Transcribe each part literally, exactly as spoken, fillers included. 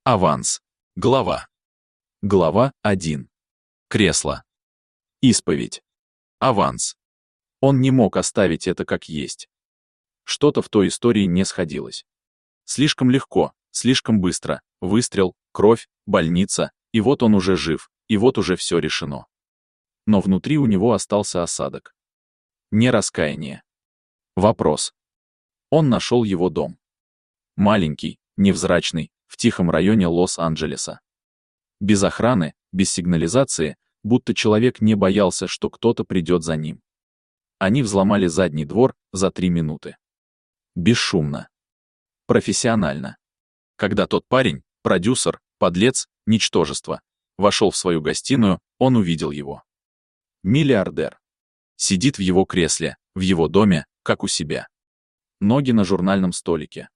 Аванс. Глава. Глава один. Кресло. Исповедь. Аванс. Он не мог оставить это как есть. Что-то в той истории не сходилось. Слишком легко, слишком быстро. Выстрел, кровь, больница, и вот он уже жив, и вот уже все решено. Но внутри у него остался осадок. Не раскаяние. Вопрос. Он нашел его дом. Маленький, невзрачный, в тихом районе Лос-Анджелеса. Без охраны, без сигнализации, будто человек не боялся, что кто-то придет за ним. Они взломали задний двор за три минуты. Бесшумно. Профессионально. Когда тот парень, продюсер, подлец, ничтожество, вошел в свою гостиную, он увидел его. Миллиардер. Сидит в его кресле, в его доме, как у себя. Ноги на журнальном столике.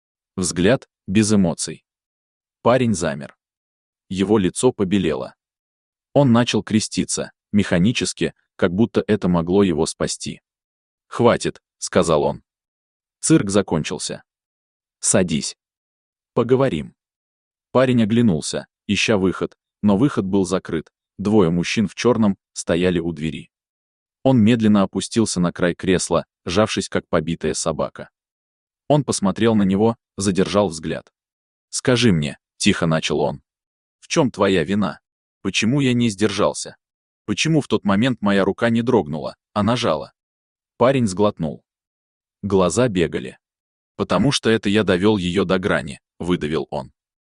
Взгляд без эмоций. Парень замер. Его лицо побелело. Он начал креститься, механически, как будто это могло его спасти. «Хватит», — сказал он. Цирк закончился. «Садись. Поговорим». Парень оглянулся, ища выход, но выход был закрыт. Двое мужчин в черном стояли у двери. Он медленно опустился на край кресла, сжавшись как побитая собака. Он посмотрел на него, задержал взгляд. «Скажи мне», — тихо начал он, — «в чем твоя вина? Почему я не сдержался? Почему в тот момент моя рука не дрогнула, а нажала?» Парень сглотнул. Глаза бегали. «Потому что это я довел ее до грани», — выдавил он.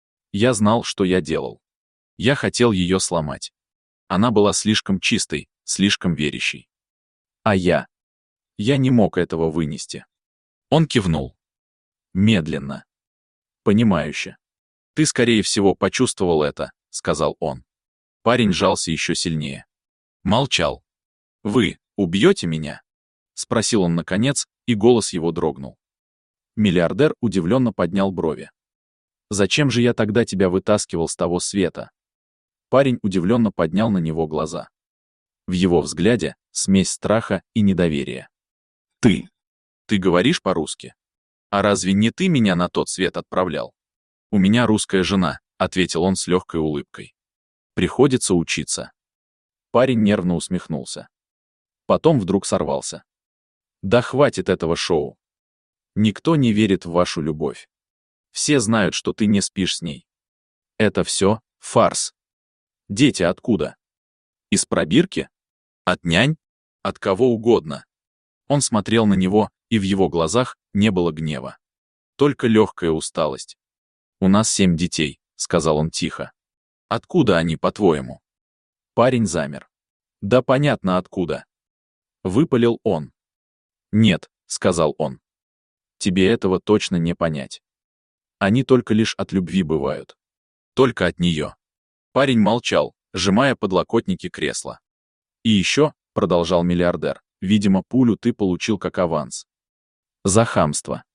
«Я знал, что я делал. Я хотел ее сломать. Она была слишком чистой, слишком верящей. А я? Я не мог этого вынести». Он кивнул. Медленно. Понимающе. «Ты, скорее всего, почувствовал это», — сказал он. Парень сжался еще сильнее. Молчал. «Вы убьете меня?» — спросил он наконец, и голос его дрогнул. Миллиардер удивленно поднял брови. «Зачем же я тогда тебя вытаскивал с того света?» Парень удивленно поднял на него глаза. В его взгляде смесь страха и недоверия. «Ты. Ты говоришь по-русски? А разве не ты меня на тот свет отправлял?» «У меня русская жена», — ответил он с легкой улыбкой. «Приходится учиться». Парень нервно усмехнулся. Потом вдруг сорвался. «Да хватит этого шоу. Никто не верит в вашу любовь. Все знают, что ты не спишь с ней. Это все фарс. Дети откуда? Из пробирки? От нянь? От кого угодно». Он смотрел на него, и в его глазах не было гнева. Только легкая усталость. «У нас семь детей», — сказал он тихо. «Откуда они, по-твоему?» Парень замер. «Да понятно откуда». Выпалил он. «Нет», — сказал он. «Тебе этого точно не понять. Они только лишь от любви бывают. Только от нее». Парень молчал, сжимая подлокотники кресла. «И еще», — продолжал миллиардер, — «видимо, пулю ты получил как аванс. За хамство.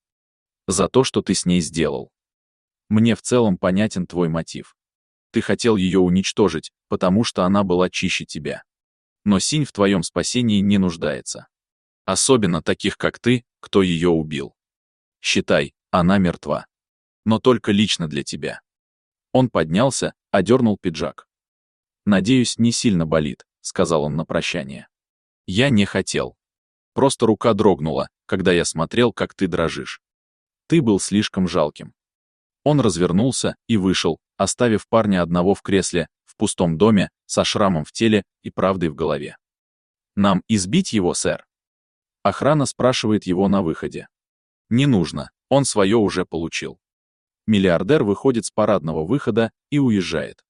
За то, что ты с ней сделал. Мне в целом понятен твой мотив. Ты хотел ее уничтожить, потому что она была чище тебя. Но Синь в твоем спасении не нуждается. Особенно таких, как ты, кто ее убил. Считай, она мертва. Но только лично для тебя». Он поднялся, одернул пиджак. «Надеюсь, не сильно болит», — сказал он на прощание. «Я не хотел. Просто рука дрогнула, когда я смотрел, как ты дрожишь. Ты был слишком жалким». Он развернулся и вышел, оставив парня одного в кресле, в пустом доме, со шрамом в теле и правдой в голове. «Нам избить его, сэр?» Охрана спрашивает его на выходе. «Не нужно, он свое уже получил». Миллиардер выходит с парадного выхода и уезжает.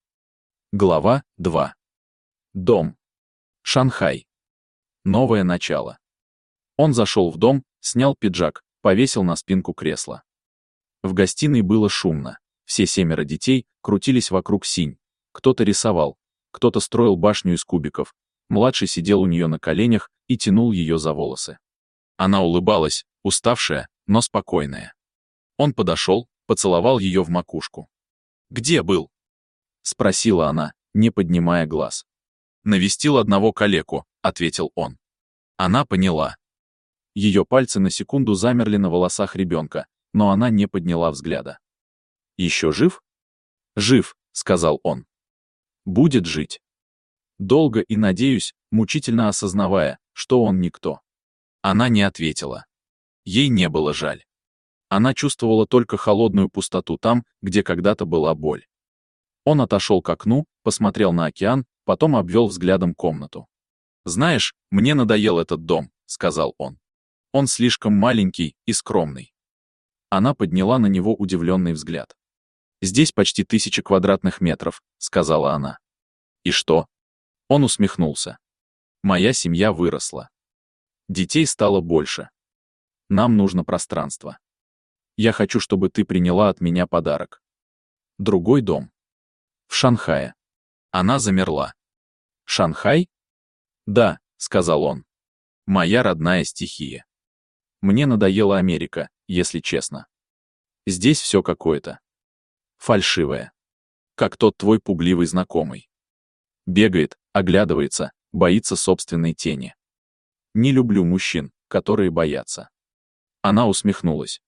Глава два. Дом. Шанхай. Новое начало. Он зашел в дом, снял пиджак, повесил на спинку кресла. В гостиной было шумно. Все семеро детей крутились вокруг Синь. Кто-то рисовал, кто-то строил башню из кубиков. Младший сидел у нее на коленях и тянул ее за волосы. Она улыбалась, уставшая, но спокойная. Он подошел, поцеловал ее в макушку. «Где был?» — спросила она, не поднимая глаз. «Навестил одного калеку», — ответил он. Она поняла. Ее пальцы на секунду замерли на волосах ребенка, но она не подняла взгляда. «Еще жив?» «Жив», — сказал он. «Будет жить». Долго и, надеюсь, мучительно осознавая, что он никто. Она не ответила. Ей не было жаль. Она чувствовала только холодную пустоту там, где когда-то была боль. Он отошел к окну, посмотрел на океан, потом обвел взглядом комнату. «Знаешь, мне надоел этот дом», — сказал он. «Он слишком маленький и скромный». Она подняла на него удивленный взгляд. «Здесь почти тысяча квадратных метров», — сказала она. «И что?» Он усмехнулся. «Моя семья выросла. Детей стало больше. Нам нужно пространство. Я хочу, чтобы ты приняла от меня подарок. Другой дом. В Шанхае». Она замерла. «Шанхай?» «Да», — сказал он. «Моя родная стихия. Мне надоела Америка, если честно. Здесь все какое-то фальшивое. Как тот твой пугливый знакомый. Бегает, оглядывается, боится собственной тени. Не люблю мужчин, которые боятся». Она усмехнулась.